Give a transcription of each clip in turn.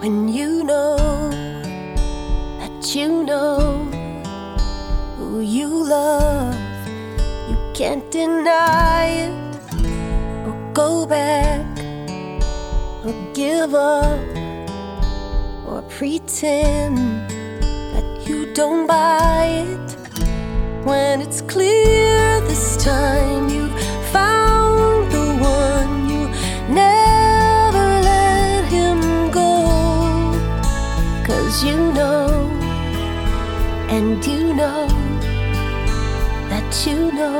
When you know that you know who you love, you can't deny it, or go back, or give up, or pretend that you don't buy it. When it's clear this time you've found the one, you never let him go. 'Cause you know, and you know that you know.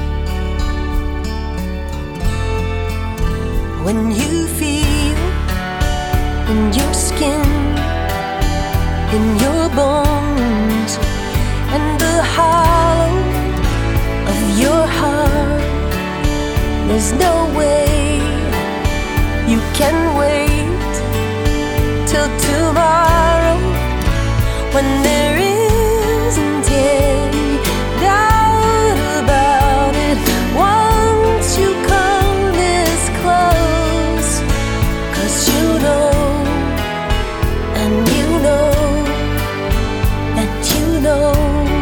When you feel in your skin, in your bones, and the hollow of your heart, there's no way you can wait till tomorrow, when there isn't any doubt about it. Once you come this close, 'cause you know, and you know that you know.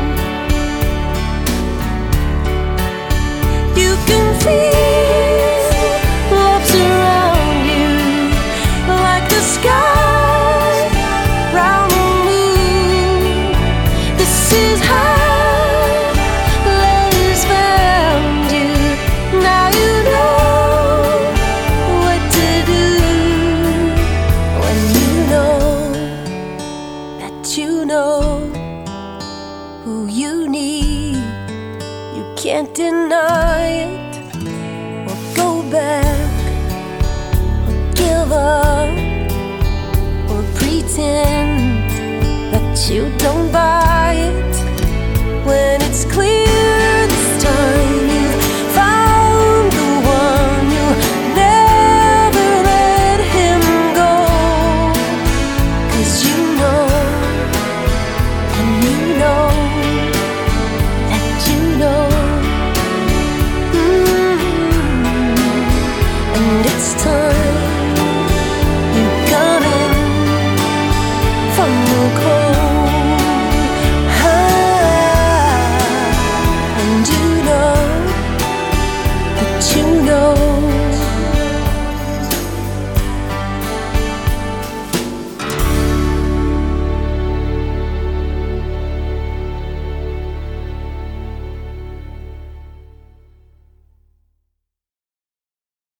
You can feel love surround you like the sky round the moon. This is how love has found you. Now you know what to do. When you know that you know who you need, you can't deny it, or go back, or give up, or pretend